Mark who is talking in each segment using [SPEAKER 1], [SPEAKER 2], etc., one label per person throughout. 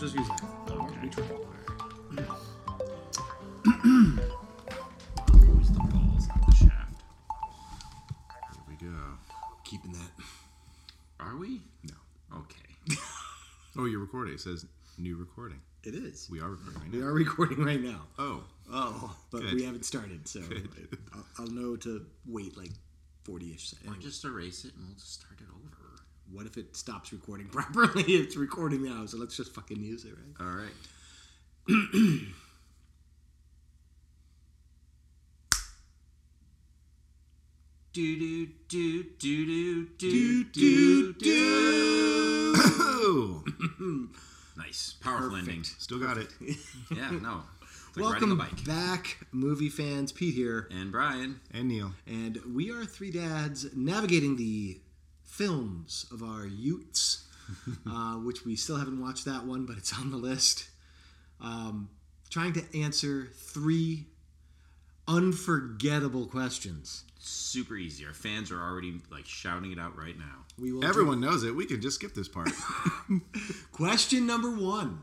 [SPEAKER 1] just use that. We try.
[SPEAKER 2] Use the balls, not the shaft.
[SPEAKER 3] Here we go.
[SPEAKER 1] Keeping that.
[SPEAKER 2] Are we?
[SPEAKER 3] No.
[SPEAKER 2] Okay.
[SPEAKER 3] Oh, you're recording. It says new recording.
[SPEAKER 1] It is.
[SPEAKER 3] We are recording right
[SPEAKER 1] We
[SPEAKER 3] now.
[SPEAKER 1] are recording right now.
[SPEAKER 3] Oh.
[SPEAKER 1] But
[SPEAKER 3] Good.
[SPEAKER 1] we haven't started, so
[SPEAKER 3] Good.
[SPEAKER 1] I'll know to wait like 40-ish seconds.
[SPEAKER 2] Or just erase it and we'll just start it over.
[SPEAKER 1] What if it stops recording properly? It's recording now, so let's just fucking use it, right?
[SPEAKER 2] All right. Do do do do do do do.
[SPEAKER 3] Oh.
[SPEAKER 2] Nice, powerful
[SPEAKER 1] Perfect.
[SPEAKER 2] ending.
[SPEAKER 3] Still got it.
[SPEAKER 2] Yeah, no. It's like riding a
[SPEAKER 1] Welcome
[SPEAKER 2] bike.
[SPEAKER 1] back, movie fans. Pete here.
[SPEAKER 2] And Brian.
[SPEAKER 3] And Neil.
[SPEAKER 1] And we are three dads navigating the films of our utes, which we still haven't watched that one, but it's on the list. Trying to answer three unforgettable questions.
[SPEAKER 2] Super easy. Our fans are already like shouting it out right now.
[SPEAKER 1] We will
[SPEAKER 3] Everyone knows it. We can just skip this part.
[SPEAKER 1] Question number one.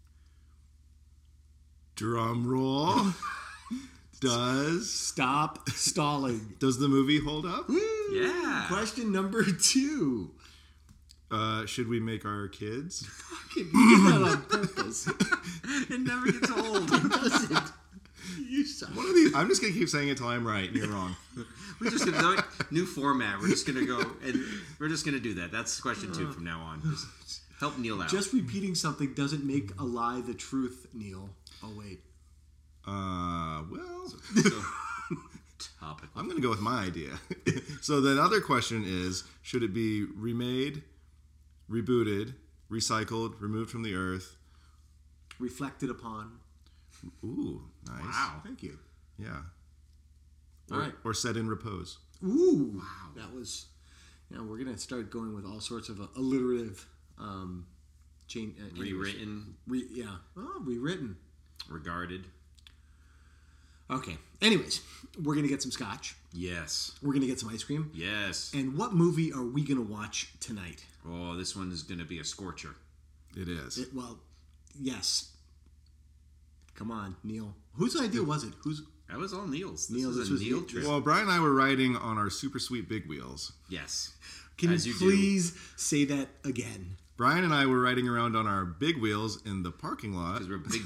[SPEAKER 3] Drum roll. Does
[SPEAKER 1] Stop stalling.
[SPEAKER 3] the movie hold up?
[SPEAKER 2] Yeah.
[SPEAKER 1] Question number two.
[SPEAKER 3] Should we make our kids?
[SPEAKER 1] You did that on purpose.
[SPEAKER 2] It never gets old.
[SPEAKER 1] It doesn't. You suck.
[SPEAKER 3] One of these. I'm just gonna keep saying it till I'm right and you're wrong.
[SPEAKER 2] We're just gonna do it. New format. We're just gonna go and we're just gonna do that. That's question 2 from now on. Just help Neil out.
[SPEAKER 1] Just repeating something doesn't make a lie the truth, Neil. Oh, wait.
[SPEAKER 3] Well,
[SPEAKER 2] So, topic.
[SPEAKER 3] I'm gonna go with my idea. So the other question is: should it be remade, rebooted, recycled, removed from the earth?
[SPEAKER 1] Reflected upon.
[SPEAKER 3] Ooh, nice.
[SPEAKER 2] Wow.
[SPEAKER 1] Thank you.
[SPEAKER 3] Yeah.
[SPEAKER 1] All right.
[SPEAKER 3] Or set in repose.
[SPEAKER 1] Ooh. Wow. That was... we're going to start going with all sorts of alliterative... change.
[SPEAKER 2] Rewritten,
[SPEAKER 1] Rewritten.
[SPEAKER 2] regarded.
[SPEAKER 1] Okay. Anyways, we're going to get some scotch.
[SPEAKER 2] Yes.
[SPEAKER 1] We're going to get some ice cream.
[SPEAKER 2] Yes.
[SPEAKER 1] And what movie are we going to watch tonight?
[SPEAKER 2] Oh, this one is gonna be a scorcher.
[SPEAKER 3] It is.
[SPEAKER 1] Yes. Come on, Neil. Whose idea was it?
[SPEAKER 2] That was all Neil's.
[SPEAKER 1] Neil,
[SPEAKER 2] This
[SPEAKER 1] this
[SPEAKER 2] is
[SPEAKER 1] was
[SPEAKER 2] a Neil
[SPEAKER 1] you.
[SPEAKER 2] trip.
[SPEAKER 3] Well, Brian and I were riding on our super sweet big wheels.
[SPEAKER 2] Yes.
[SPEAKER 1] Can
[SPEAKER 2] As
[SPEAKER 1] you
[SPEAKER 2] you
[SPEAKER 1] please say that again?
[SPEAKER 3] Brian and I were riding around on our big wheels in the parking lot.
[SPEAKER 2] Because we're big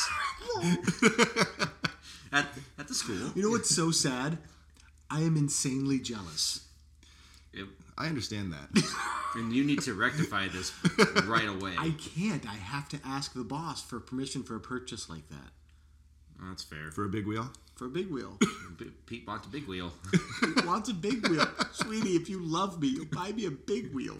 [SPEAKER 2] boys. at the school.
[SPEAKER 1] You know what's so sad? I am insanely jealous.
[SPEAKER 3] I understand that.
[SPEAKER 2] And you need to rectify this right away.
[SPEAKER 1] I can't. I have to ask the boss for permission for a purchase like that.
[SPEAKER 2] Oh, that's fair.
[SPEAKER 3] For a big wheel?
[SPEAKER 1] For a big wheel.
[SPEAKER 2] Pete wants a big wheel.
[SPEAKER 1] He wants a big wheel. Sweetie, if you love me, you'll buy me a big wheel.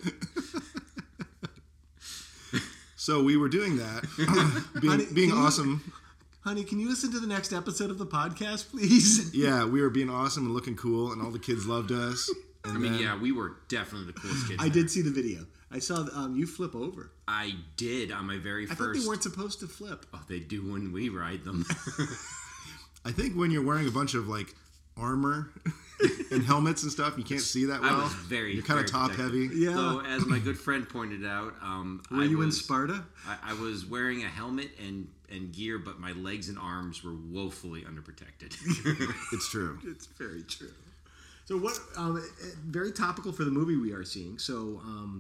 [SPEAKER 3] So we were doing that. being
[SPEAKER 1] can you-
[SPEAKER 3] awesome.
[SPEAKER 1] Honey, can you listen to the next episode of the podcast, please?
[SPEAKER 3] Yeah, we were being awesome and looking cool, and all the kids loved us. And
[SPEAKER 2] I mean,
[SPEAKER 3] then-
[SPEAKER 2] yeah, we were definitely the coolest kids.
[SPEAKER 1] I did see the video. I saw you flip over.
[SPEAKER 2] I did on my very
[SPEAKER 1] I
[SPEAKER 2] first.
[SPEAKER 1] thought they weren't supposed to flip.
[SPEAKER 2] Oh, they do when we ride them.
[SPEAKER 3] I think when you're wearing a bunch of like armor and helmets and stuff, you can't see that well.
[SPEAKER 2] I was very.
[SPEAKER 3] You're kind of
[SPEAKER 2] very
[SPEAKER 3] top
[SPEAKER 2] protective.
[SPEAKER 3] heavy.
[SPEAKER 1] Yeah.
[SPEAKER 2] So, as my good friend pointed out,
[SPEAKER 1] Were you in Sparta?
[SPEAKER 2] I was wearing a helmet and gear, but my legs and arms were woefully underprotected.
[SPEAKER 3] It's true.
[SPEAKER 1] It's very true. So what? Very topical for the movie we are seeing. So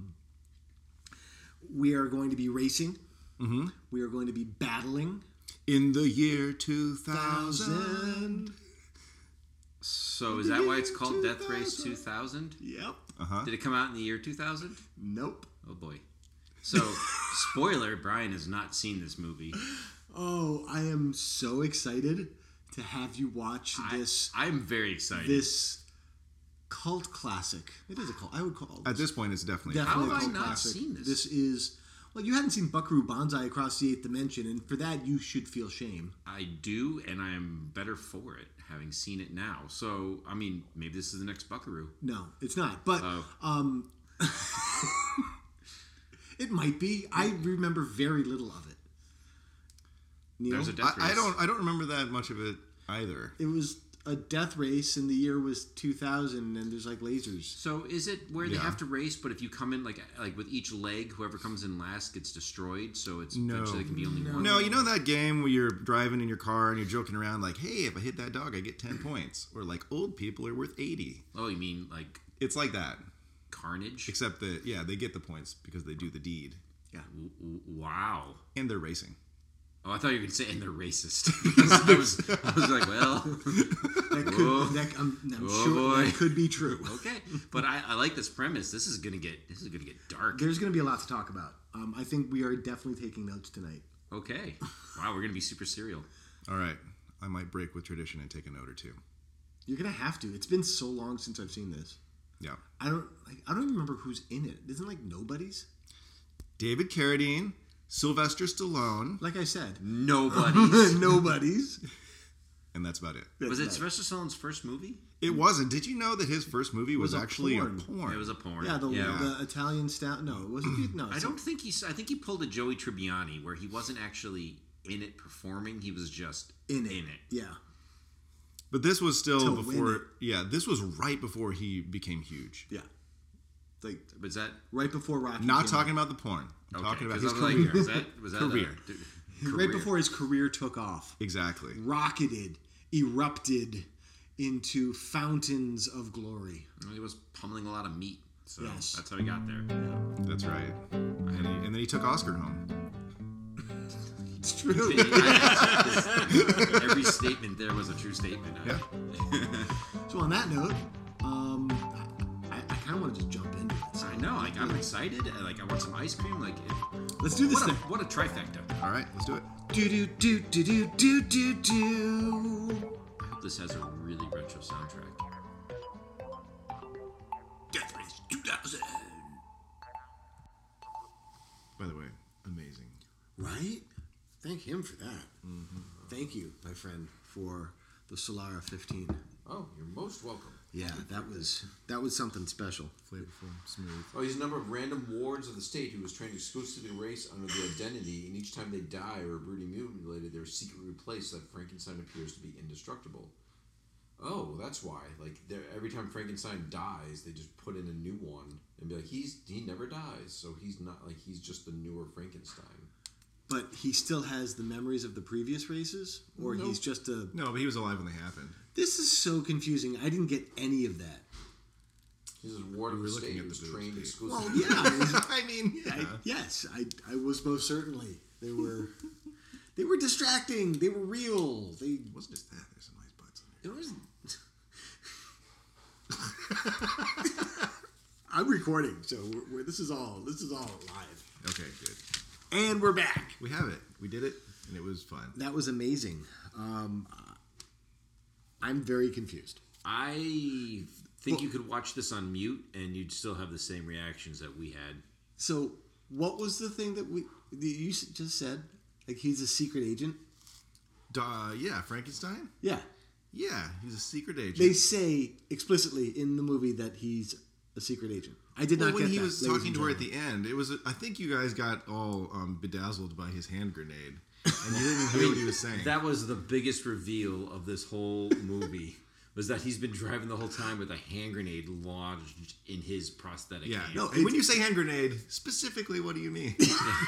[SPEAKER 1] we are going to be racing.
[SPEAKER 3] Mm-hmm.
[SPEAKER 1] We are going to be battling.
[SPEAKER 3] In the year 2000.
[SPEAKER 2] So is that why it's called Death Race 2000?
[SPEAKER 1] Yep.
[SPEAKER 3] Uh-huh.
[SPEAKER 2] Did it come out in the year 2000?
[SPEAKER 1] Nope.
[SPEAKER 2] Oh boy. So, spoiler, Brian has not seen this movie.
[SPEAKER 1] Oh, I am so excited to have you watch this.
[SPEAKER 2] I'm very excited.
[SPEAKER 1] This cult classic. It is a cult. I would call it.
[SPEAKER 3] At this point, it's definitely.
[SPEAKER 1] Definitely
[SPEAKER 2] How
[SPEAKER 1] a
[SPEAKER 2] have I
[SPEAKER 1] cult
[SPEAKER 2] not
[SPEAKER 1] classic.
[SPEAKER 2] seen this?
[SPEAKER 1] This is. Well, you hadn't seen Buckaroo Banzai Across the Eighth Dimension, and for that you should feel shame.
[SPEAKER 2] I do, and I am better for it, having seen it now. So, I mean, maybe this is the next Buckaroo.
[SPEAKER 1] No, it's not. But
[SPEAKER 2] Oh.
[SPEAKER 1] it might be. I remember very little of it. Neil?
[SPEAKER 2] There's a death race.
[SPEAKER 3] I don't remember that much of it either.
[SPEAKER 1] It was a death race, and the year was 2000, and there's like lasers.
[SPEAKER 2] So is it where they
[SPEAKER 3] Yeah.
[SPEAKER 2] have to race, but if you come in like with each leg, whoever comes in last gets destroyed? So it's eventually there can be only one.
[SPEAKER 3] No, you know that game where you're driving in your car and you're joking around like, hey, if I hit that dog, I get 10 points. Or like old people are worth 80.
[SPEAKER 2] Oh, you mean like
[SPEAKER 3] It's like that.
[SPEAKER 2] Carnage?
[SPEAKER 3] Except that, yeah, they get the points because they do the deed.
[SPEAKER 2] Wow.
[SPEAKER 3] And they're racing.
[SPEAKER 2] Oh, I thought you were going to say, and they're racist. I was like, well,
[SPEAKER 1] I'm sure
[SPEAKER 2] boy.
[SPEAKER 1] that could be true.
[SPEAKER 2] okay. But I like this premise. This is gonna get dark.
[SPEAKER 1] There's going to be a lot to talk about. I think we are definitely taking notes tonight.
[SPEAKER 2] Okay. Wow, we're gonna be super serial.
[SPEAKER 3] All right. I might break with tradition and take a note or two.
[SPEAKER 1] You're going to have to. It's been so long since I've seen this.
[SPEAKER 3] Yeah.
[SPEAKER 1] I don't even remember who's in it. Isn't like nobody's?
[SPEAKER 3] David Carradine, Sylvester Stallone,
[SPEAKER 1] Like I said,
[SPEAKER 2] Nobody's.
[SPEAKER 1] nobody's.
[SPEAKER 3] and that's about it.
[SPEAKER 2] Was it
[SPEAKER 1] Right.
[SPEAKER 2] Sylvester Stallone's first movie?
[SPEAKER 3] It wasn't. Did you know that his first movie was
[SPEAKER 1] a
[SPEAKER 3] actually
[SPEAKER 1] porn.
[SPEAKER 3] a porn?
[SPEAKER 2] It was a porn.
[SPEAKER 1] Yeah, the Italian stout. No, it wasn't. No,
[SPEAKER 2] I don't think I think he pulled a Joey Tribbiani where he wasn't actually in it performing. He was just
[SPEAKER 1] in it. Yeah.
[SPEAKER 3] But this was still
[SPEAKER 1] To win it.
[SPEAKER 3] before. Yeah, this was right before he became huge.
[SPEAKER 1] Yeah. Like
[SPEAKER 2] Was that
[SPEAKER 1] right before Rocky.
[SPEAKER 3] Not
[SPEAKER 1] came
[SPEAKER 3] talking about the porn. I'm
[SPEAKER 2] okay?
[SPEAKER 3] talking about
[SPEAKER 2] 'Cause
[SPEAKER 3] his
[SPEAKER 2] I was
[SPEAKER 3] career.
[SPEAKER 2] like, was that
[SPEAKER 3] Career.
[SPEAKER 1] out. Right before his career took off.
[SPEAKER 3] Exactly.
[SPEAKER 1] Rocketed, erupted into fountains of glory.
[SPEAKER 2] He was pummeling a lot of meat, so
[SPEAKER 1] Yes.
[SPEAKER 2] that's how he got there.
[SPEAKER 3] That's right. And then he took Oscar home.
[SPEAKER 1] It's true.
[SPEAKER 2] Every statement there was a true statement.
[SPEAKER 3] Yeah.
[SPEAKER 1] So on that note, I kind of want to just jump into it. So
[SPEAKER 2] I know. Like I'm excited. I want some ice cream. Like
[SPEAKER 1] let's do this thing.
[SPEAKER 2] what a trifecta.
[SPEAKER 3] All right, let's do it.
[SPEAKER 1] Do do do do do do do do.
[SPEAKER 2] I hope this has a really retro soundtrack.
[SPEAKER 1] Death Race 2000.
[SPEAKER 3] By the way, amazing.
[SPEAKER 1] Right? Thank him for that. Mm-hmm. Thank you, my friend, for the Solara 15.
[SPEAKER 4] Oh, you're most welcome.
[SPEAKER 1] Yeah, that was something special.
[SPEAKER 3] Flavorful, smooth.
[SPEAKER 4] Oh, he's a number of random wards of the state who was trained exclusively to race under the identity, and each time they die or are brutally mutilated, they're secretly replaced so that Frankenstein appears to be indestructible. Oh, well, that's why. Like, every time Frankenstein dies, they just put in a new one and be like, he never dies, so he's not, like, he's just the newer Frankenstein.
[SPEAKER 1] But he still has the memories of the previous races? Or
[SPEAKER 4] Nope.
[SPEAKER 1] he's just a...
[SPEAKER 3] No, but he was alive when they happened.
[SPEAKER 1] This is so confusing. I didn't get any of that.
[SPEAKER 4] He's a ward of
[SPEAKER 3] were
[SPEAKER 4] the
[SPEAKER 3] looking
[SPEAKER 4] state
[SPEAKER 3] at
[SPEAKER 4] who
[SPEAKER 3] the
[SPEAKER 4] was
[SPEAKER 3] boobs,
[SPEAKER 4] trained
[SPEAKER 3] Pete.
[SPEAKER 4] exclusively.
[SPEAKER 1] Well, yeah.
[SPEAKER 3] I mean, yeah.
[SPEAKER 1] Yes, I was most certainly. They were distracting. They were real.
[SPEAKER 3] It wasn't just that. There's some nice butts in there.
[SPEAKER 1] It was. I'm recording, so this is all live,
[SPEAKER 3] Okay, good.
[SPEAKER 1] and we're back.
[SPEAKER 3] We have it. We did it, and it was fun.
[SPEAKER 1] That was amazing. I'm very confused.
[SPEAKER 2] I think you could watch this on mute and you'd still have the same reactions that we had.
[SPEAKER 1] So, what was the thing that you just said? Like he's a secret agent?
[SPEAKER 3] Yeah, Frankenstein?
[SPEAKER 1] Yeah.
[SPEAKER 3] Yeah, he's a secret agent.
[SPEAKER 1] They say explicitly in the movie that he's a secret agent. I did not get
[SPEAKER 3] when he
[SPEAKER 1] that,
[SPEAKER 3] was
[SPEAKER 1] ladies
[SPEAKER 3] talking
[SPEAKER 1] and
[SPEAKER 3] to her at
[SPEAKER 1] gentlemen.
[SPEAKER 3] the end, it was. I think you guys got all bedazzled by his hand grenade, and you didn't hear what he was saying.
[SPEAKER 2] That was the biggest reveal of this whole movie. Was that he's been driving the whole time with a hand grenade lodged in his prosthetic
[SPEAKER 3] yeah.
[SPEAKER 2] hand.
[SPEAKER 3] No. And when you say hand grenade, specifically, what do you mean?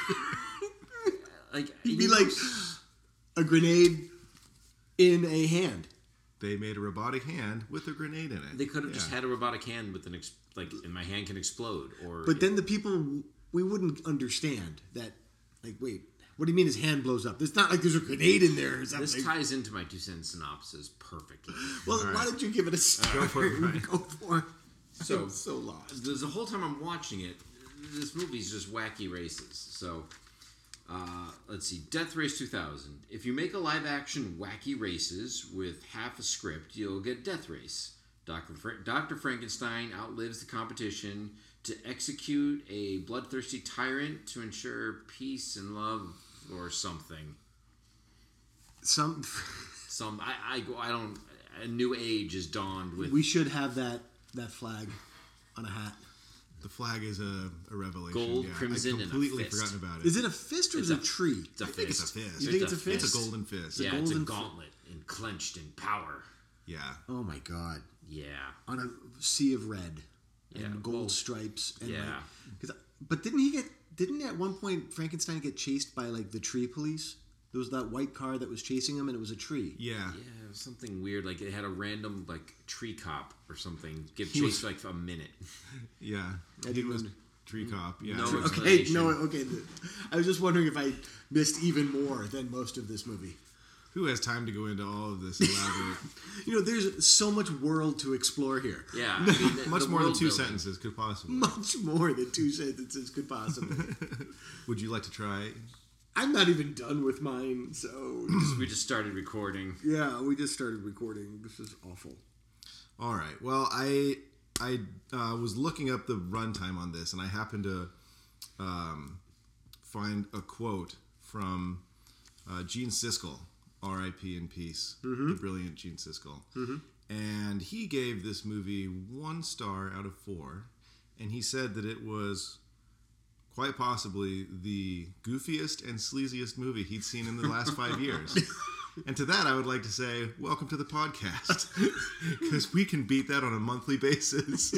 [SPEAKER 2] Like
[SPEAKER 1] It'd be like a grenade in a hand.
[SPEAKER 3] They made a robotic hand with a grenade in it.
[SPEAKER 2] they could have just had a robotic hand with and my hand can explode. Or
[SPEAKER 1] But then the people, we wouldn't understand that, like, wait, what do you mean his hand blows up? It's not like there's a grenade in there or something.
[SPEAKER 2] this ties into my 2-cent synopsis perfectly.
[SPEAKER 1] Well, why don't you give it a start?
[SPEAKER 3] Go for it, Brian.
[SPEAKER 1] Go for it.
[SPEAKER 2] So-
[SPEAKER 1] I'm so lost.
[SPEAKER 2] The whole time I'm watching it, this movie's just wacky races. So, let's see. Death Race 2000. If you make a live-action wacky races with half a script, you'll get Death Race. Dr. Frankenstein outlives the competition to execute a bloodthirsty tyrant to ensure peace and love or something. I don't. A new age is dawned with.
[SPEAKER 1] We should have that flag on a hat.
[SPEAKER 3] The flag is a revelation.
[SPEAKER 2] Gold,
[SPEAKER 3] yeah,
[SPEAKER 2] crimson,
[SPEAKER 3] I
[SPEAKER 2] and a
[SPEAKER 3] completely
[SPEAKER 2] fist.
[SPEAKER 3] forgotten about it.
[SPEAKER 1] Is it a fist or is it a tree?
[SPEAKER 2] It's a
[SPEAKER 3] I think it's a
[SPEAKER 2] fist.
[SPEAKER 3] fist.
[SPEAKER 1] You think it's a fist?
[SPEAKER 3] It's a golden fist.
[SPEAKER 2] Yeah, it's a
[SPEAKER 1] golden
[SPEAKER 2] gauntlet and clenched in power.
[SPEAKER 3] Yeah.
[SPEAKER 1] Oh my god.
[SPEAKER 2] Yeah.
[SPEAKER 1] On a sea of red and
[SPEAKER 2] Yeah,
[SPEAKER 1] gold
[SPEAKER 2] well,
[SPEAKER 1] stripes. And
[SPEAKER 2] yeah.
[SPEAKER 1] But didn't at one point Frankenstein get chased by like the tree police? There was that white car that was chasing him and it was a tree.
[SPEAKER 3] Yeah.
[SPEAKER 2] Yeah, it was something weird. Like it had a random like tree cop or something give
[SPEAKER 3] He
[SPEAKER 2] chase
[SPEAKER 3] was-
[SPEAKER 2] for like a minute.
[SPEAKER 3] Yeah.
[SPEAKER 1] I
[SPEAKER 3] He
[SPEAKER 1] didn't
[SPEAKER 3] was
[SPEAKER 1] under-
[SPEAKER 3] tree cop. Yeah.
[SPEAKER 2] No
[SPEAKER 3] Tree-
[SPEAKER 1] Okay,
[SPEAKER 2] explanation.
[SPEAKER 1] no, okay. I was just wondering if I missed even more than most of this movie.
[SPEAKER 3] Who has time to go into all of this elaborate?
[SPEAKER 1] You know, there's so much world to explore here.
[SPEAKER 2] Yeah, I mean,
[SPEAKER 3] Much
[SPEAKER 2] the
[SPEAKER 3] more than
[SPEAKER 2] world
[SPEAKER 3] 2
[SPEAKER 2] building.
[SPEAKER 3] sentences could possibly.
[SPEAKER 1] Much more than 2 sentences could possibly.
[SPEAKER 3] Would you like to try?
[SPEAKER 1] I'm not even done with mine, so
[SPEAKER 2] We just started recording.
[SPEAKER 1] yeah, we just started recording. This is awful.
[SPEAKER 3] All right. Well, I was looking up the runtime on this, and I happened to find a quote from Gene Siskel, R.I.P. in peace, the brilliant Gene Siskel, and he gave this movie 1 star out of 4, and he said that it was quite possibly the goofiest and sleaziest movie he'd seen in the last 5 years. And to that, I would like to say, welcome to the podcast, because we can beat that on a monthly basis.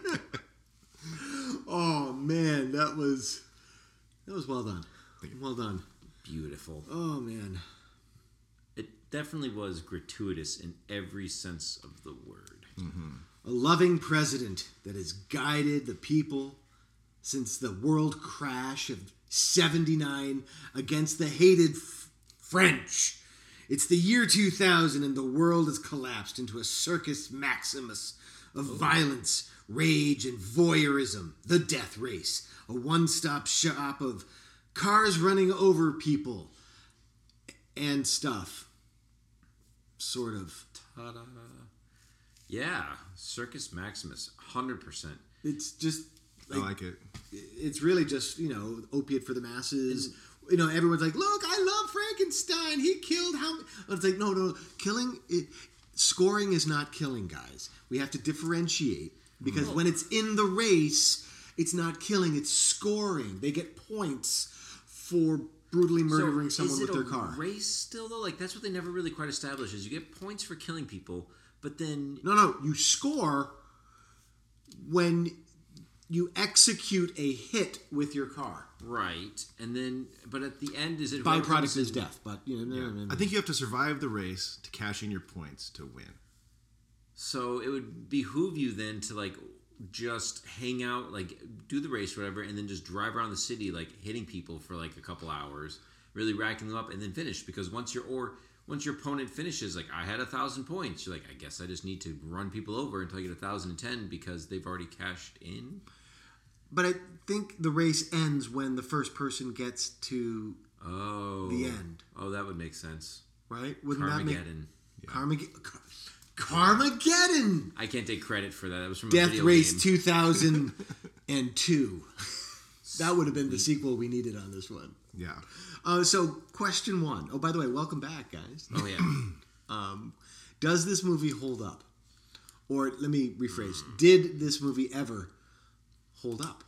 [SPEAKER 1] Oh man, that was well done. Well done.
[SPEAKER 2] Beautiful.
[SPEAKER 1] Oh man.
[SPEAKER 2] It definitely was gratuitous in every sense of the word.
[SPEAKER 1] A loving president that has guided the people since the world crash of 79 against the hated French. It's the year 2000 and the world has collapsed into a circus maximus of violence, rage, and voyeurism. The Death Race, a one-stop shop of cars running over people and stuff. Sort of.
[SPEAKER 2] Ta-da. Yeah, Circus Maximus, 100%.
[SPEAKER 1] It's just
[SPEAKER 3] I like it.
[SPEAKER 1] it's really just, you know, opiate for the masses. You know, everyone's like, look, I love Frankenstein. He killed how many? It's like, no. Scoring is not killing, guys. We have to differentiate because when it's in the race, it's not killing, it's scoring. They get points for brutally murdering someone with their car.
[SPEAKER 2] Race still though? Like that's what they never really quite established is you get points for killing people, but then
[SPEAKER 1] No, you score when you execute a hit with your car.
[SPEAKER 2] right, and then but at the end is it
[SPEAKER 1] Byproduct is death, but you know, no.
[SPEAKER 3] I think you have to survive the race to cash in your points to win.
[SPEAKER 2] So it would behoove you then to like just hang out, like do the race, or whatever, and then just drive around the city, like hitting people for like a couple hours, really racking them up, and then finish. Because once your opponent finishes, like I had 1,000 points, you're like, I guess I just need to run people over until I get 1,010 because they've already cashed in.
[SPEAKER 1] But I think the race ends when the first person gets to
[SPEAKER 2] Oh,
[SPEAKER 1] the end,
[SPEAKER 2] Oh, that would make sense.
[SPEAKER 1] right? Wouldn't that make
[SPEAKER 2] Carmageddon.
[SPEAKER 1] Carmageddon?
[SPEAKER 2] I can't take credit for that. That was from a
[SPEAKER 1] Death
[SPEAKER 2] video
[SPEAKER 1] Race
[SPEAKER 2] game.
[SPEAKER 1] 2002. That would have been the sequel we needed on this one.
[SPEAKER 3] Yeah.
[SPEAKER 1] So, question 1. Oh, by the way, welcome back, guys.
[SPEAKER 2] Oh yeah.
[SPEAKER 1] Does this movie hold up? Or let me rephrase. Did this movie ever hold up?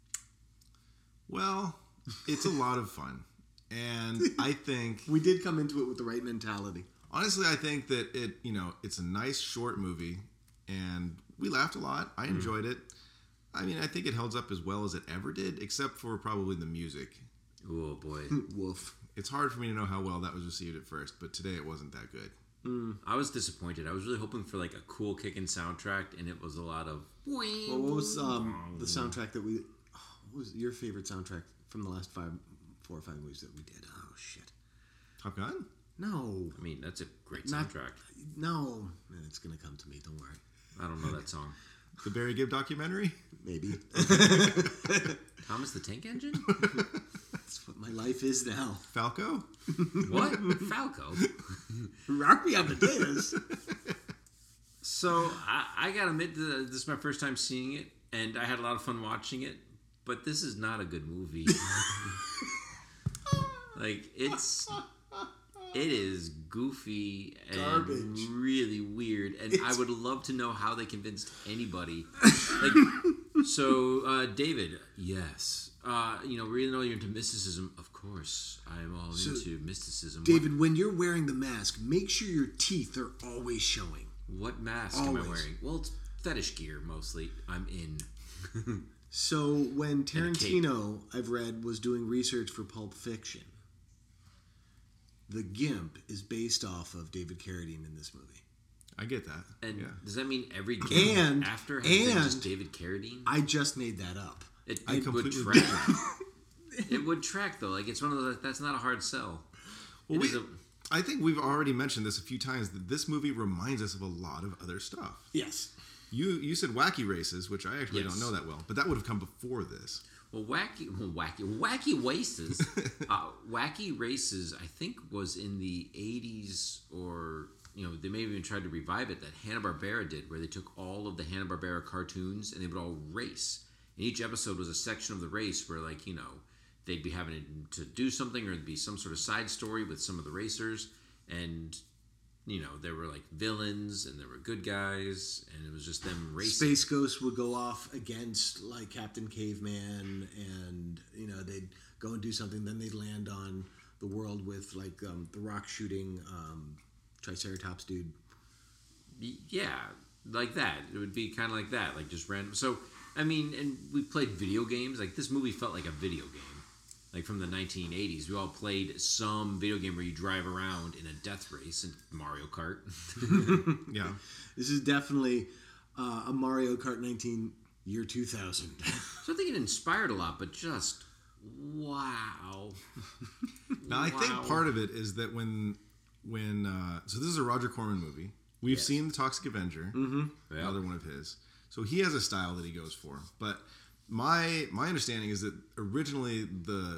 [SPEAKER 3] Well, it's a lot of fun. And I think,
[SPEAKER 1] We did come into it with the right mentality.
[SPEAKER 3] honestly, I think that it's a nice short movie and we laughed a lot. I enjoyed it. I mean, I think it holds up as well as it ever did, except for probably the music.
[SPEAKER 2] Oh boy.
[SPEAKER 1] Woof.
[SPEAKER 3] It's hard for me to know how well that was received at first, but today it wasn't that good.
[SPEAKER 2] I was disappointed. I was really hoping for like a cool kicking soundtrack, and it was a lot of.
[SPEAKER 1] Well, what was the soundtrack that we... what was your favorite soundtrack from the last 4 or 5 movies that we did? Oh, shit.
[SPEAKER 3] Top Gun?
[SPEAKER 1] No.
[SPEAKER 2] I mean, that's a great
[SPEAKER 1] Not-
[SPEAKER 2] soundtrack.
[SPEAKER 1] No. It's going to come to me. Don't worry.
[SPEAKER 2] I don't know that song.
[SPEAKER 3] The Barry Gibb documentary?
[SPEAKER 1] Maybe.
[SPEAKER 2] Thomas the Tank Engine?
[SPEAKER 1] That's what my life is now.
[SPEAKER 3] Falco?
[SPEAKER 2] What? Falco?
[SPEAKER 1] Rock me on potatoes.
[SPEAKER 2] So I gotta admit, this is my first time seeing it, and I had a lot of fun watching it. But this is not a good movie. Like it is goofy and
[SPEAKER 1] Garbage.
[SPEAKER 2] really weird, and I would love to know how they convinced anybody. Like, so David, yes, really know you're into mysticism. Of course, I am all into mysticism.
[SPEAKER 1] David, when you're wearing the mask, make sure your teeth are always showing.
[SPEAKER 2] What mask am I
[SPEAKER 1] Always.
[SPEAKER 2] wearing? Well, it's fetish gear mostly. I'm in.
[SPEAKER 1] So when
[SPEAKER 2] cape.
[SPEAKER 1] Tarantino, I've read, was doing research for Pulp Fiction, the Gimp is based off of David Carradine in this movie.
[SPEAKER 3] I get that.
[SPEAKER 2] And
[SPEAKER 3] yeah.
[SPEAKER 2] does that mean every game
[SPEAKER 1] And-
[SPEAKER 2] after has been just
[SPEAKER 1] and-
[SPEAKER 2] David Carradine?
[SPEAKER 1] I just made that up.
[SPEAKER 2] It
[SPEAKER 3] I
[SPEAKER 2] would
[SPEAKER 3] completely
[SPEAKER 2] track.
[SPEAKER 3] believe that.
[SPEAKER 2] It would track though. Like it's one of those. That's not a hard sell.
[SPEAKER 3] Well,
[SPEAKER 2] It is a-
[SPEAKER 3] I think we've already mentioned this a few times that this movie reminds us of a lot of other stuff.
[SPEAKER 1] Yes.
[SPEAKER 3] You said Wacky Races, which I actually
[SPEAKER 2] Yes.
[SPEAKER 3] don't know that well, but that would have come before this.
[SPEAKER 2] wacky races. Wacky races. I think was in the 80s, or they may have even tried to revive it. That Hanna-Barbera did, where they took all of the Hanna-Barbera cartoons and they would all race. And each episode was a section of the race where, they'd be having to do something, or it'd be some sort of side story with some of the racers, and there were like villains and there were good guys, and it was just them racing.
[SPEAKER 1] Space Ghost would go off against like Captain Caveman, and they'd go and do something. Then they'd land on the world with like the Rock shooting Triceratops dude.
[SPEAKER 2] Yeah, like that. It would be kind of like that, like just random. So, I mean, and we played video games. Like this movie felt like a video game. Like from the 1980s, we all played some video game where you drive around in a death race in Mario Kart.
[SPEAKER 3] Yeah.
[SPEAKER 1] This is definitely a Mario Kart 2000.
[SPEAKER 2] So I think it inspired a lot, but just wow.
[SPEAKER 3] Now, I think
[SPEAKER 2] Wow.
[SPEAKER 3] part of it is that when so this is a Roger Corman movie. We've
[SPEAKER 2] Yes.
[SPEAKER 3] seen The Toxic Avenger,
[SPEAKER 2] Yeah.
[SPEAKER 3] another one of his. So he has a style that he goes for. But my understanding is that originally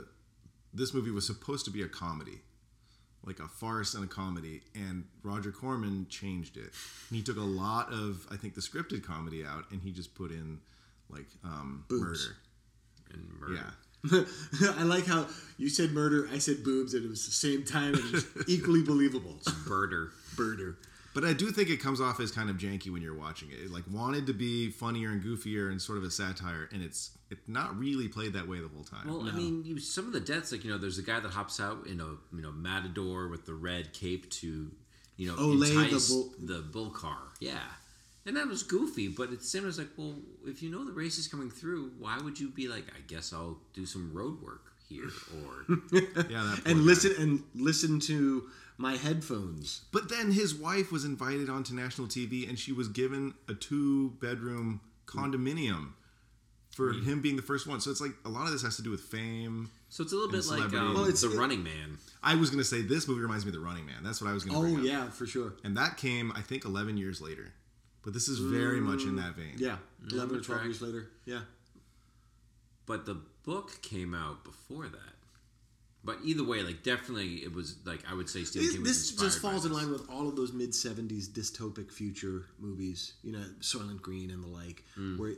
[SPEAKER 3] this movie was supposed to be a comedy, like a farce and a comedy, and Roger Corman changed it. And he took a lot of, I think, the scripted comedy out, and he just put in like
[SPEAKER 1] Boobs.
[SPEAKER 3] murder.
[SPEAKER 2] And murder.
[SPEAKER 3] Yeah.
[SPEAKER 1] I like how you said murder, I said boobs, and it was the same time, and it's equally believable.
[SPEAKER 2] Birder.
[SPEAKER 1] Birder.
[SPEAKER 3] But I do think it comes off as kind of janky when you're watching it. It like wanted to be funnier and goofier and sort of a satire, and it's not really played that way the whole time.
[SPEAKER 2] Well, I mean, some of the deaths, like there's a guy that hops out in a matador with the red cape to
[SPEAKER 1] Olay the
[SPEAKER 2] entice
[SPEAKER 1] bull-
[SPEAKER 2] the bull car. Yeah, and that was goofy, but at the same time, it's like, well, if you know the race is coming through, why would you be like, I guess I'll do some road work here, or
[SPEAKER 3] yeah, that poor
[SPEAKER 1] And
[SPEAKER 3] guy.
[SPEAKER 1] listen to my headphones.
[SPEAKER 3] But then his wife was invited onto national TV, and she was given a 2-bedroom condominium for him being the first one. So it's like a lot of this has to do with fame.
[SPEAKER 2] so it's a little bit like
[SPEAKER 3] celebrity.
[SPEAKER 1] Well, it's-
[SPEAKER 2] the Running Man.
[SPEAKER 3] I was going to say this movie reminds me of The Running Man. That's what I was going to
[SPEAKER 1] Oh
[SPEAKER 3] bring up.
[SPEAKER 1] yeah, for sure.
[SPEAKER 3] And that came, I think, 11 years later. But this is very much in that vein.
[SPEAKER 1] Yeah, 11 or
[SPEAKER 2] the
[SPEAKER 1] 12
[SPEAKER 2] track.
[SPEAKER 1] years later. Yeah.
[SPEAKER 2] But the book came out before that. But either way, like definitely, it was like I would say Stephen King was
[SPEAKER 1] This
[SPEAKER 2] inspired
[SPEAKER 1] just falls
[SPEAKER 2] by
[SPEAKER 1] in
[SPEAKER 2] this.
[SPEAKER 1] line with all of those mid 70s dystopic future movies. Soylent Green and the like. Where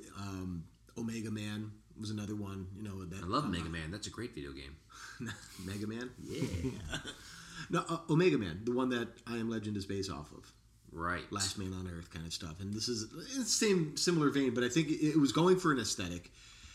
[SPEAKER 1] Omega Man was another one. That
[SPEAKER 2] I love Mega Man. That's a great video game.
[SPEAKER 1] Mega Man. Yeah. No, Omega Man, the one that I Am Legend is based off of.
[SPEAKER 2] Right.
[SPEAKER 1] Last Man on Earth kind of stuff. And this is it's the same similar vein, but I think it was going for an aesthetic.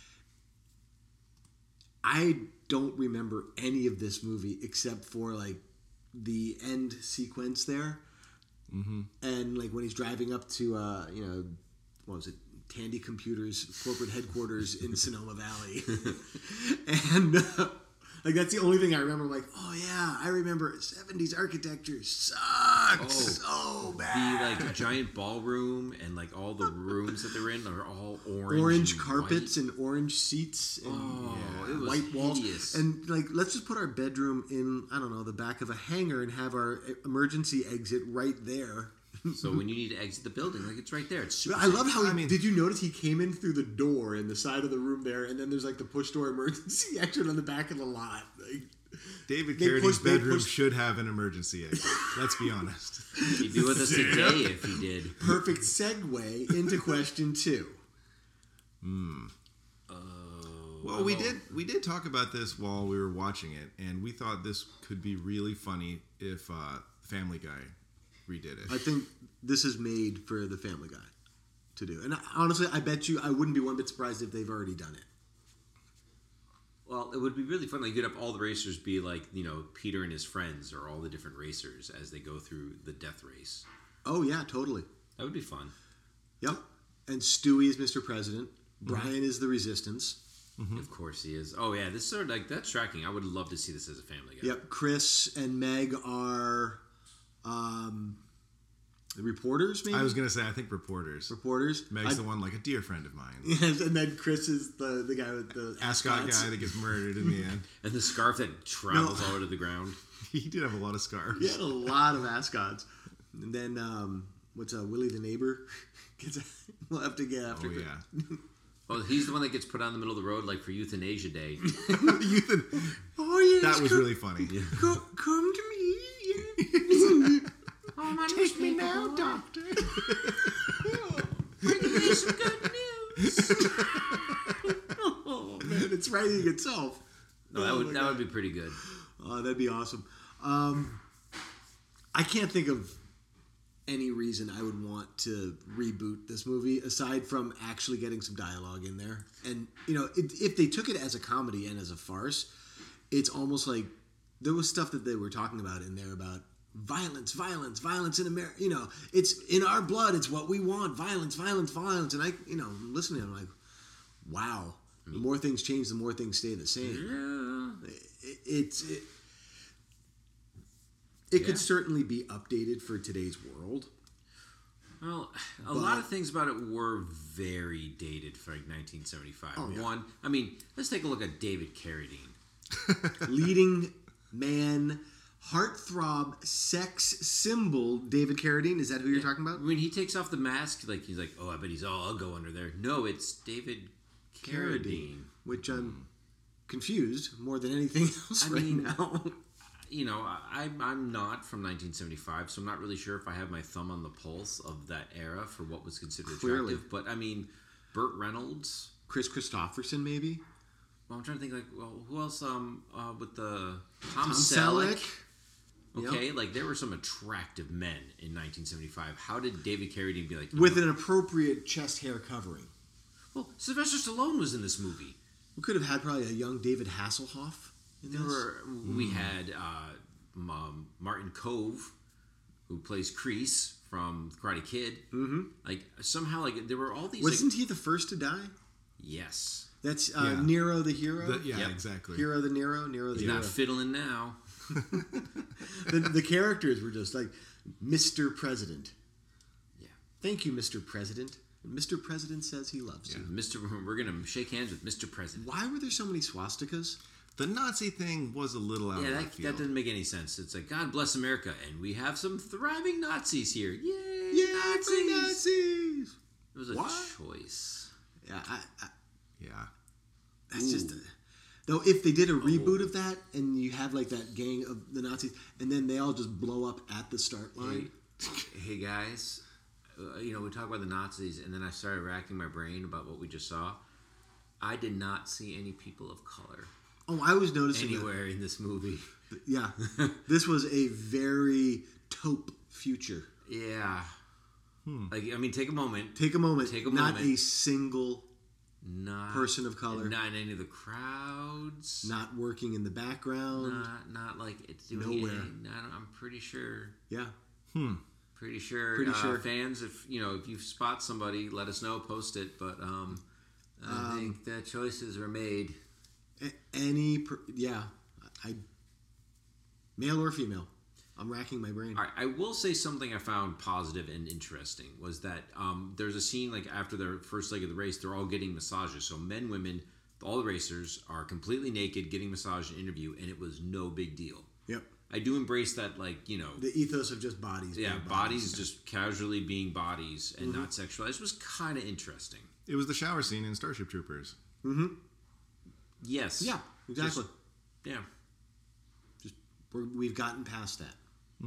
[SPEAKER 1] I don't remember any of this movie except for like the end sequence there, and like when he's driving up to what was it, Tandy Computers corporate headquarters in Sonoma Valley, and like that's the only thing I remember. I'm like, oh yeah, I remember 70s architecture sucks so
[SPEAKER 2] The
[SPEAKER 1] bad.
[SPEAKER 2] like giant ballroom and like all the rooms that they're in are all
[SPEAKER 1] Orange
[SPEAKER 2] and
[SPEAKER 1] carpets
[SPEAKER 2] white.
[SPEAKER 1] and orange seats and
[SPEAKER 2] it was
[SPEAKER 1] white walls.
[SPEAKER 2] hideous.
[SPEAKER 1] And like, let's just put our bedroom in, I don't know, the back of a hangar and have our emergency exit right there.
[SPEAKER 2] So when you need to exit the building, like it's right there. It's super.
[SPEAKER 1] I love
[SPEAKER 2] safe.
[SPEAKER 1] how did you notice he came in through the door in the side of the room there, and then there's like the push door emergency exit on the back of the lot. Like,
[SPEAKER 3] David
[SPEAKER 1] They
[SPEAKER 3] Carradine's
[SPEAKER 1] pushed- they
[SPEAKER 3] bedroom
[SPEAKER 1] pushed-
[SPEAKER 3] should have an emergency exit. Let's be honest.
[SPEAKER 2] He'd be with us today if he did.
[SPEAKER 1] perfect segue into question 2.
[SPEAKER 3] Well, we did talk about this while we were watching it, and we thought this could be really funny if Family Guy redid it.
[SPEAKER 1] I think this is made for the Family Guy to do. And honestly, I bet you I wouldn't be one bit surprised if they've already done it.
[SPEAKER 2] Well, it would be really fun. Like, you'd have all the racers be like, Peter and his friends, or all the different racers as they go through the death race.
[SPEAKER 1] Oh yeah, totally.
[SPEAKER 2] That would be fun.
[SPEAKER 1] Yep. And Stewie is Mr. President. Brian is the Resistance.
[SPEAKER 2] Of course he is. Oh yeah, this sort of like that's tracking. I would love to see this as a Family Guy.
[SPEAKER 1] Yep. Chris and Meg are the reporters, maybe?
[SPEAKER 3] I was gonna say I think reporters.
[SPEAKER 1] Reporters.
[SPEAKER 3] Meg's the one like a dear friend of mine.
[SPEAKER 1] Yes, and then Chris is the guy with the
[SPEAKER 3] Ascot
[SPEAKER 1] ascots.
[SPEAKER 3] guy that gets murdered in the end.
[SPEAKER 2] And the scarf that travels all to the ground.
[SPEAKER 3] He did have a lot of scars.
[SPEAKER 1] He had a lot of ascots. And then Willie the neighbor? We'll have to get after.
[SPEAKER 3] Oh yeah.
[SPEAKER 2] Oh, he's the one that gets put out in the middle of the road, like for Euthanasia Day.
[SPEAKER 1] Oh yes.
[SPEAKER 3] That was really funny.
[SPEAKER 1] Come to me.
[SPEAKER 2] Take me now, doctor. Bring me some good news.
[SPEAKER 1] Oh man, it's writing itself.
[SPEAKER 2] No, that would be pretty good.
[SPEAKER 1] Oh, that'd be awesome. I can't think of any reason I would want to reboot this movie aside from actually getting some dialogue in there. And if they took it as a comedy and as a farce, it's almost like there was stuff that they were talking about in there about violence in America. It's in our blood. It's what we want. Violence. And I'm listening. I'm like, wow. The more things change, the more things stay the same.
[SPEAKER 2] Yeah.
[SPEAKER 1] It could certainly be updated for today's world.
[SPEAKER 2] Well, a lot of things about it were very dated for like 1975.
[SPEAKER 1] Oh, yeah.
[SPEAKER 2] One, I mean, let's take a look at David Carradine.
[SPEAKER 1] Leading man, heartthrob, sex symbol, David Carradine. Is that who you're talking about?
[SPEAKER 2] When he takes off the mask, like he's like, oh, I bet I'll go under there. No, it's David Carradine.
[SPEAKER 1] Which I'm confused more than anything else now.
[SPEAKER 2] I'm not from 1975, so I'm not really sure if I have my thumb on the pulse of that era for what was considered
[SPEAKER 1] Clearly.
[SPEAKER 2] attractive. But I mean, Burt Reynolds.
[SPEAKER 1] Chris Christopherson, maybe?
[SPEAKER 2] Well, I'm trying to think who else? With the Tom
[SPEAKER 1] Selleck.
[SPEAKER 2] Okay,
[SPEAKER 1] Yep.
[SPEAKER 2] like there were some attractive men in 1975. How did David Carradine be like?
[SPEAKER 1] With an appropriate chest hair covering.
[SPEAKER 2] Well, Sylvester Stallone was in this movie.
[SPEAKER 1] We could have had probably a young David Hasselhoff in this.
[SPEAKER 2] We had Martin Cove, who plays Kreese from Karate Kid. Mm-hmm. Like somehow, like there were all these.
[SPEAKER 1] Wasn't he the first to die?
[SPEAKER 2] Yes.
[SPEAKER 1] That's Nero the hero.
[SPEAKER 3] Yeah,
[SPEAKER 2] Yep.
[SPEAKER 3] exactly.
[SPEAKER 1] Hero the Nero. Nero the
[SPEAKER 2] He's
[SPEAKER 1] hero.
[SPEAKER 2] not fiddling now.
[SPEAKER 1] The characters were just like Mr. President.
[SPEAKER 2] Yeah.
[SPEAKER 1] Thank you, Mr. President. Mr. President says he loves you.
[SPEAKER 2] We're gonna shake hands with Mr. President.
[SPEAKER 1] Why were there so many swastikas?
[SPEAKER 3] The Nazi thing was a little out of
[SPEAKER 2] Yeah,
[SPEAKER 3] left
[SPEAKER 2] that
[SPEAKER 3] field.
[SPEAKER 2] doesn't make any sense. It's like God bless America, and we have some thriving Nazis here. Yay,
[SPEAKER 1] Yay,
[SPEAKER 2] Nazis!
[SPEAKER 1] free Nazis!
[SPEAKER 2] It was a
[SPEAKER 1] What?
[SPEAKER 2] choice.
[SPEAKER 1] Yeah,
[SPEAKER 3] Yeah.
[SPEAKER 1] that's just. Though, if they did a reboot of that, and you have like that gang of the Nazis, and then they all just blow up at the start line.
[SPEAKER 2] Hey guys, we talk about the Nazis, and then I started racking my brain about what we just saw. I did not see any people of color
[SPEAKER 1] Oh, I was noticing that.
[SPEAKER 2] anywhere in this movie.
[SPEAKER 1] Yeah, this was a very taupe future.
[SPEAKER 2] Yeah. Like, I mean, take a moment.
[SPEAKER 1] Take a moment.
[SPEAKER 2] Take a
[SPEAKER 1] Not
[SPEAKER 2] moment.
[SPEAKER 1] a single
[SPEAKER 2] Not
[SPEAKER 1] person of color.
[SPEAKER 2] Not in any of the crowds.
[SPEAKER 1] Not working in the background.
[SPEAKER 2] Not like it's doing
[SPEAKER 1] Nowhere.
[SPEAKER 2] anything. I'm pretty sure.
[SPEAKER 1] Yeah.
[SPEAKER 2] Pretty sure.
[SPEAKER 1] Pretty sure.
[SPEAKER 2] Fans, if you spot somebody, let us know. Post it. But I think the choices were made.
[SPEAKER 1] Male or female. I'm racking my brain.
[SPEAKER 2] All right, I will say something I found positive and interesting was that there's a scene like after their first leg of the race, they're all getting massages. So men, women, all the racers are completely naked, getting massage and interview, and it was no big deal.
[SPEAKER 1] Yep.
[SPEAKER 2] I do embrace that, like,
[SPEAKER 1] The ethos of just bodies.
[SPEAKER 2] yeah,
[SPEAKER 1] being
[SPEAKER 2] bodies just casually being bodies and not sexualized was kind of interesting.
[SPEAKER 3] It was the shower scene in Starship Troopers.
[SPEAKER 2] Yes.
[SPEAKER 1] Yeah, exactly.
[SPEAKER 2] Yeah.
[SPEAKER 1] We've gotten past that.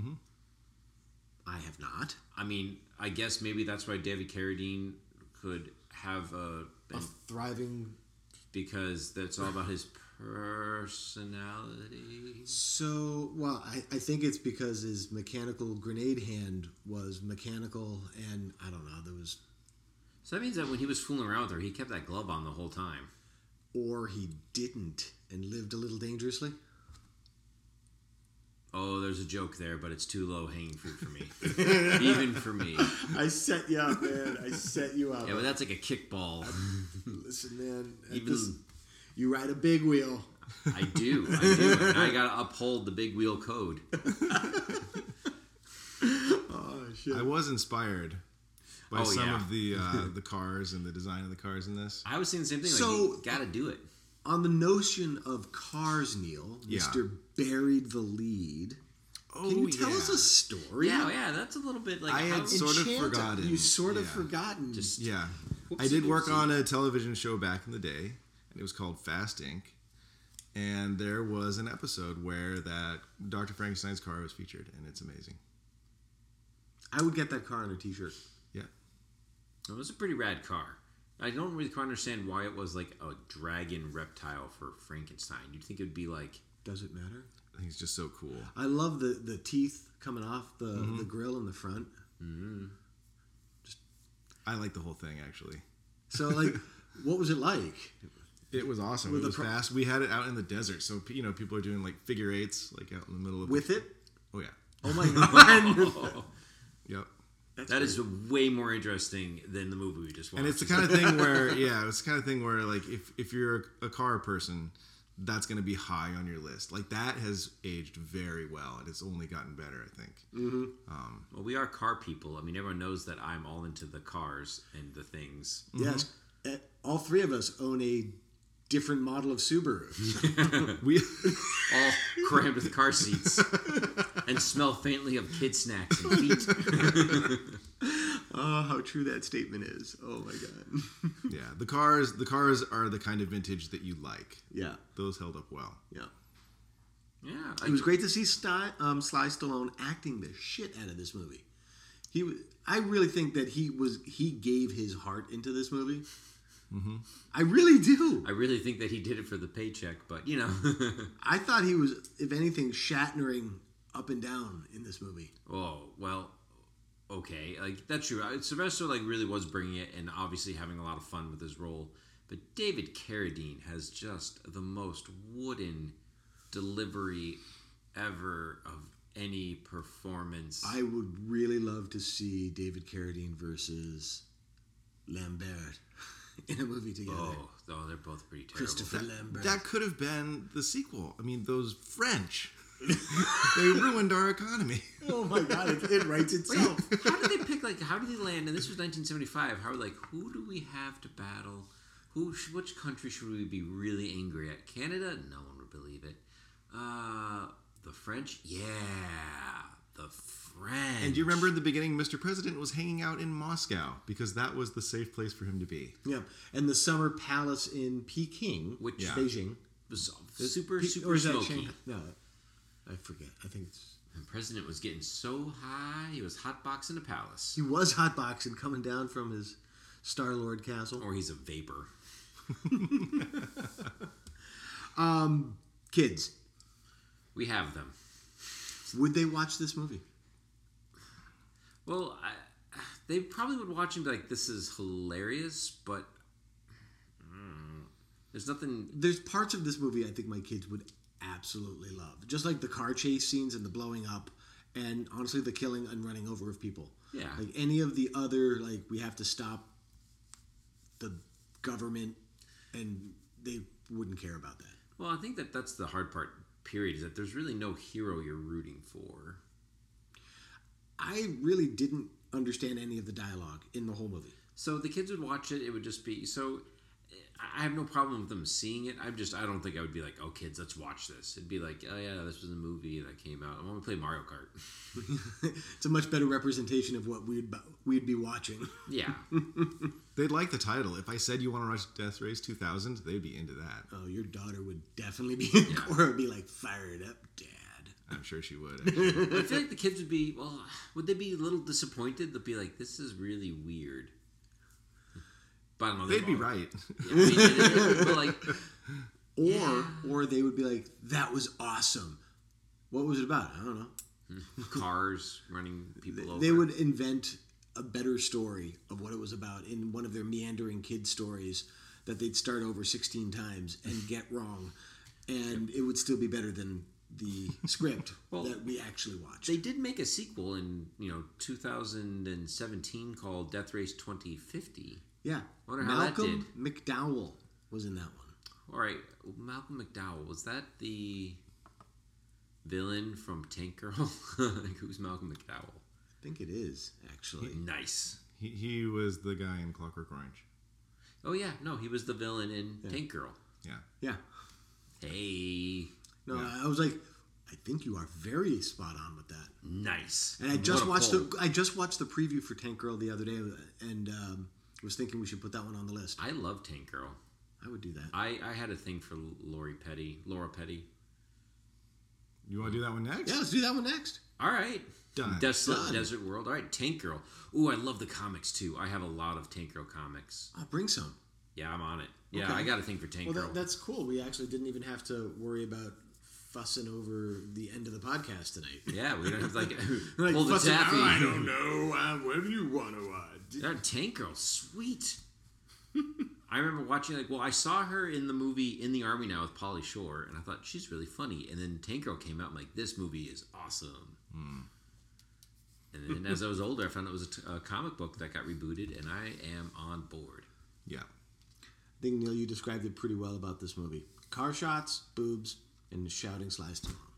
[SPEAKER 1] I have not.
[SPEAKER 2] I mean, I guess maybe that's why David Carradine could have
[SPEAKER 1] A thriving.
[SPEAKER 2] because that's all about his personality.
[SPEAKER 1] So, well, I think it's because his mechanical grenade hand was mechanical, and I don't know, there was.
[SPEAKER 2] So that means that when he was fooling around with her, he kept that glove on the whole time.
[SPEAKER 1] Or he didn't and lived a little dangerously.
[SPEAKER 2] Oh, there's a joke there, but it's too low hanging fruit for me. Even for me.
[SPEAKER 1] I set you up, man. I set you up.
[SPEAKER 2] Yeah, but that's like a kickball.
[SPEAKER 1] Listen, man.
[SPEAKER 2] Even
[SPEAKER 1] You ride a big wheel.
[SPEAKER 2] I do. And I gotta uphold the big wheel code.
[SPEAKER 1] Oh shit!
[SPEAKER 3] I was inspired by some
[SPEAKER 2] yeah.
[SPEAKER 3] of the cars and the design of the cars in this.
[SPEAKER 2] I was saying the same thing. Like,
[SPEAKER 1] So-
[SPEAKER 2] you gotta do it.
[SPEAKER 1] On the notion of cars, Neil,
[SPEAKER 3] Yeah.
[SPEAKER 1] Mr. buried the lead.
[SPEAKER 3] Oh,
[SPEAKER 1] Can you tell us a story?
[SPEAKER 2] Yeah, that's a little bit like
[SPEAKER 3] I had
[SPEAKER 2] how-
[SPEAKER 3] sort of
[SPEAKER 1] Enchanted.
[SPEAKER 3] forgotten.
[SPEAKER 1] You sort of
[SPEAKER 3] Yeah.
[SPEAKER 1] forgotten.
[SPEAKER 2] Just
[SPEAKER 3] Yeah. I
[SPEAKER 2] Whoopsie
[SPEAKER 3] did work
[SPEAKER 2] doopsie.
[SPEAKER 3] on a television show back in the day, and it was called Fast Inc. And there was an episode where that Dr. Frankenstein's car was featured, and it's amazing.
[SPEAKER 1] I would get that car on a T-shirt.
[SPEAKER 3] Yeah.
[SPEAKER 2] It was a pretty rad car. I don't really quite understand why it was like a dragon reptile for Frankenstein. You'd think it would be like,
[SPEAKER 1] Does it matter?
[SPEAKER 3] I think it's just so cool.
[SPEAKER 1] I love the teeth coming off the grill in the front.
[SPEAKER 3] I like the whole thing, actually.
[SPEAKER 1] So, like, what was it like?
[SPEAKER 3] It was awesome.
[SPEAKER 1] With
[SPEAKER 3] It was
[SPEAKER 1] the
[SPEAKER 3] fast. We had it out in the desert, so people are doing like figure eights, like out in the middle of
[SPEAKER 1] With it?
[SPEAKER 3] Oh yeah.
[SPEAKER 1] Oh my god!
[SPEAKER 3] Yep.
[SPEAKER 2] that is way more interesting than the movie we just watched.
[SPEAKER 3] And it's the kind of thing where, it's the kind of thing where, like, if you're a car person, that's going to be high on your list. Like, that has aged very well, and it's only gotten better, I think.
[SPEAKER 2] Well, we are car people. I mean, everyone knows that I'm all into the cars and the things.
[SPEAKER 1] Yes, all three of us own a different model of Subaru.
[SPEAKER 3] We
[SPEAKER 2] All crammed with car seats and smell faintly of kid snacks and feet.
[SPEAKER 1] Oh, how true that statement is! Oh my god!
[SPEAKER 3] yeah, the cars are the kind of vintage that you like.
[SPEAKER 1] Yeah,
[SPEAKER 3] Those held up well.
[SPEAKER 1] yeah.
[SPEAKER 2] Yeah.
[SPEAKER 1] It was great to see Sly Stallone acting the shit out of this movie. I really think that he gave his heart into this movie. Mm-hmm. I really do.
[SPEAKER 2] I really think that he did it for the paycheck, but, you know.
[SPEAKER 1] I thought he was, if anything, Shatnering up and down in this movie.
[SPEAKER 2] Oh, well, okay. Like, that's true. Sylvester, like, really was bringing it and obviously having a lot of fun with his role. But David Carradine has just the most wooden delivery ever of any performance.
[SPEAKER 1] I would really love to see David Carradine versus Lambert in a movie together.
[SPEAKER 2] Oh, they're both pretty terrible.
[SPEAKER 1] Christopher Lambert.
[SPEAKER 3] That could have been the sequel. I mean, those French, they ruined our economy.
[SPEAKER 1] Oh my god, it writes itself.
[SPEAKER 2] How did they pick, like, how did they land? And this was 1975. How, like, who do we have to battle? Which country should we be really angry at? Canada? No one would believe it. The French? Yeah, the French.
[SPEAKER 3] And do you remember in the beginning, Mr. President was hanging out in Moscow because that was the safe place for him to be.
[SPEAKER 1] Yeah, and the Summer Palace in Peking,
[SPEAKER 2] Which-
[SPEAKER 3] Yeah.
[SPEAKER 1] Beijing.
[SPEAKER 2] was super,
[SPEAKER 1] or
[SPEAKER 2] super
[SPEAKER 1] is that
[SPEAKER 2] smoky.
[SPEAKER 1] Shanghai? No, I forget. I think it's...
[SPEAKER 2] The president was getting so high, he was hotboxing the palace.
[SPEAKER 1] He was hotboxing coming down from his Star-Lord castle.
[SPEAKER 2] Or he's a vapor.
[SPEAKER 1] Kids,
[SPEAKER 2] We have them.
[SPEAKER 1] would they watch this movie?
[SPEAKER 2] Well, they probably would watch and be like, this is hilarious, but there's nothing...
[SPEAKER 1] There's parts of this movie I think my kids would absolutely love. Just like the car chase scenes and the blowing up, and honestly the killing and running over of people.
[SPEAKER 2] Yeah.
[SPEAKER 1] Like any of the other, like, we have to stop the government, and they wouldn't care about that.
[SPEAKER 2] Well, I think that's the hard part, period, is that there's really no hero you're rooting for.
[SPEAKER 1] I really didn't understand any of the dialogue in the whole movie.
[SPEAKER 2] So the kids would watch it, it would just be... So I have no problem with them seeing it. I don't think I would be like, oh, kids, let's watch this. It'd be like, oh, yeah, this was a movie that came out. I want to play Mario Kart.
[SPEAKER 1] It's a much better representation of what we'd be watching.
[SPEAKER 2] Yeah.
[SPEAKER 3] They'd like the title. If I said you want to watch Death Race 2000, they'd be into that.
[SPEAKER 1] Oh, your daughter would definitely be in Cora would be like, fired up, Dad.
[SPEAKER 3] I'm sure she would. Actually.
[SPEAKER 2] I feel like the kids would be, well, would they be a little disappointed? They'd be like, this is really weird. But I don't know.
[SPEAKER 3] They'd be right.
[SPEAKER 2] Yeah, I mean, but like,
[SPEAKER 1] Or they would be like, that was awesome. What was it about? I don't know.
[SPEAKER 2] cars running people over.
[SPEAKER 1] They would invent a better story of what it was about in one of their meandering kid stories that they'd start over 16 times and get wrong. And it would still be better than the script
[SPEAKER 2] Well,
[SPEAKER 1] that we actually watched.
[SPEAKER 2] They did make a sequel in 2017 called Death Race 2050.
[SPEAKER 1] Yeah.
[SPEAKER 2] Wonder how that
[SPEAKER 1] Malcolm McDowell was in that one.
[SPEAKER 2] All right, Malcolm McDowell, was that the villain from Tank Girl? Who's Malcolm McDowell?
[SPEAKER 1] I think it is, actually.
[SPEAKER 2] Nice.
[SPEAKER 3] He was the guy in Clockwork Orange.
[SPEAKER 2] Oh yeah, no, he was the villain in Tank Girl.
[SPEAKER 3] Yeah.
[SPEAKER 1] Yeah.
[SPEAKER 2] Hey,
[SPEAKER 1] No,
[SPEAKER 3] Yeah.
[SPEAKER 1] I was like, I think you are very spot on with that.
[SPEAKER 2] nice.
[SPEAKER 1] And I just
[SPEAKER 2] What a
[SPEAKER 1] watched
[SPEAKER 2] pull.
[SPEAKER 1] I just watched the preview for Tank Girl the other day, and was thinking we should put that one on the list.
[SPEAKER 2] I love Tank Girl.
[SPEAKER 1] I would do that.
[SPEAKER 2] I had a thing for Laura Petty.
[SPEAKER 3] You want to do that one next?
[SPEAKER 1] Yeah, let's do that one next.
[SPEAKER 2] All right.
[SPEAKER 3] Done.
[SPEAKER 2] Desolate
[SPEAKER 1] Done.
[SPEAKER 2] Desert World. All right, Tank Girl. Ooh, I love the comics too. I have a lot of Tank Girl comics.
[SPEAKER 1] I'll bring some.
[SPEAKER 2] Yeah, I'm on it. Yeah,
[SPEAKER 1] Okay.
[SPEAKER 2] I got a thing for Tank
[SPEAKER 1] Well,
[SPEAKER 2] Girl.
[SPEAKER 1] that's cool. We actually didn't even have to worry about fussing over the end of the podcast tonight.
[SPEAKER 2] Yeah, we don't have to
[SPEAKER 1] Like,
[SPEAKER 2] pull the
[SPEAKER 1] fussing,
[SPEAKER 2] taffy.
[SPEAKER 1] "Oh, I don't know. What do you want to watch?
[SPEAKER 2] That Tank Girl, sweet. I remember watching I saw her in the movie In the Army Now with Pauly Shore, and I thought she's really funny. And then Tank Girl came out, I'm like, this movie is awesome. And then as I was older, I found it was a comic book that got rebooted, and I am on board.
[SPEAKER 3] Yeah.
[SPEAKER 1] I think, Neil, you described it pretty well about this movie. Car shots, boobs, and shouting Sly Stallone.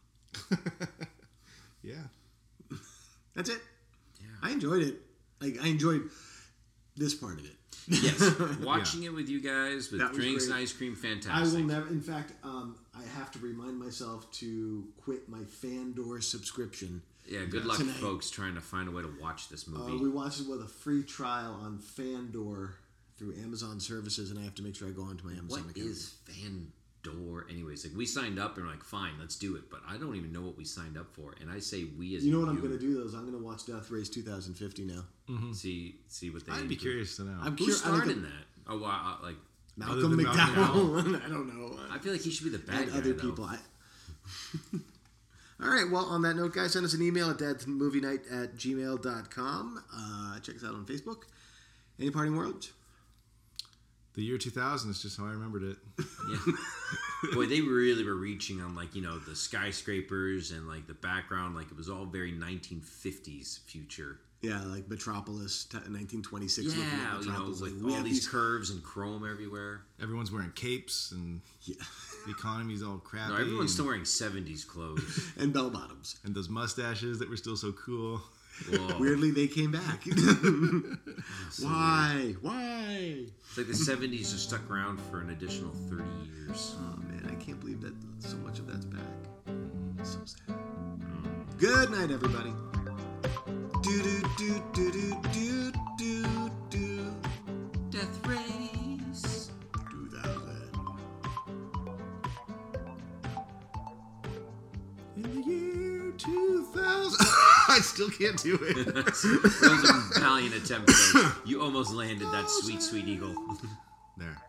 [SPEAKER 3] Yeah.
[SPEAKER 1] That's it.
[SPEAKER 2] Yeah.
[SPEAKER 1] I enjoyed it. I enjoyed this part of it.
[SPEAKER 2] Yes, watching it with you guys with
[SPEAKER 1] That was
[SPEAKER 2] drinks
[SPEAKER 1] great.
[SPEAKER 2] and ice cream,
[SPEAKER 1] I
[SPEAKER 2] fantastic.
[SPEAKER 1] will never. In fact, I have to remind myself to quit my Fandor subscription.
[SPEAKER 2] Yeah, good luck,
[SPEAKER 1] Tonight.
[SPEAKER 2] folks, trying to find a way to watch this movie.
[SPEAKER 1] We watched it with a free trial on Fandor through Amazon services, and I have to make sure I go onto my Amazon
[SPEAKER 2] What
[SPEAKER 1] account.
[SPEAKER 2] is Fandor? Anyways, we signed up and we're like, fine, let's do it. But I don't even know what we signed up for. And I say we as
[SPEAKER 1] You know what I'm going to do, though? Is I'm going to watch Death Race 2050 now.
[SPEAKER 2] See what they.
[SPEAKER 3] I'd be curious to know.
[SPEAKER 1] I'm
[SPEAKER 2] Who
[SPEAKER 1] curious.
[SPEAKER 2] starred in that? Oh, like
[SPEAKER 1] Malcolm
[SPEAKER 3] than
[SPEAKER 1] McDowell. I don't know.
[SPEAKER 2] I feel like he should be the bad
[SPEAKER 1] And
[SPEAKER 2] guy.
[SPEAKER 1] other
[SPEAKER 2] though.
[SPEAKER 1] people. All right. Well, on that note, guys, send us an email at dadmovienight@gmail.com. Check us out on Facebook. Any parting words?
[SPEAKER 3] The year 2000 is just how I remembered it.
[SPEAKER 2] Yeah. Boy, they really were reaching on the skyscrapers and the background. It was all very 1950s future.
[SPEAKER 1] Yeah, like Metropolis, 1926.
[SPEAKER 2] Yeah,
[SPEAKER 1] looking at Metropolis.
[SPEAKER 2] with
[SPEAKER 1] we
[SPEAKER 2] all
[SPEAKER 1] have
[SPEAKER 2] these curves and chrome everywhere.
[SPEAKER 3] Everyone's wearing capes and
[SPEAKER 1] Yeah.
[SPEAKER 3] the economy's all crappy.
[SPEAKER 2] No, everyone's
[SPEAKER 3] and,
[SPEAKER 2] still wearing 70s clothes.
[SPEAKER 1] and bell bottoms.
[SPEAKER 3] and those mustaches that were still so cool.
[SPEAKER 2] Whoa.
[SPEAKER 1] Weirdly, they came back.
[SPEAKER 2] So
[SPEAKER 1] Why? Why?
[SPEAKER 2] It's like the 70s just stuck around for an additional 30 years.
[SPEAKER 1] Oh man, I can't believe that so much of that's back. So sad. Good night, everybody. Do do do do do do do do.
[SPEAKER 2] Death Race.
[SPEAKER 1] 2000.
[SPEAKER 3] In the year 2000. I still can't do it.
[SPEAKER 2] That was a valiant attempt, though. You almost landed that sweet, sweet eagle.
[SPEAKER 3] There.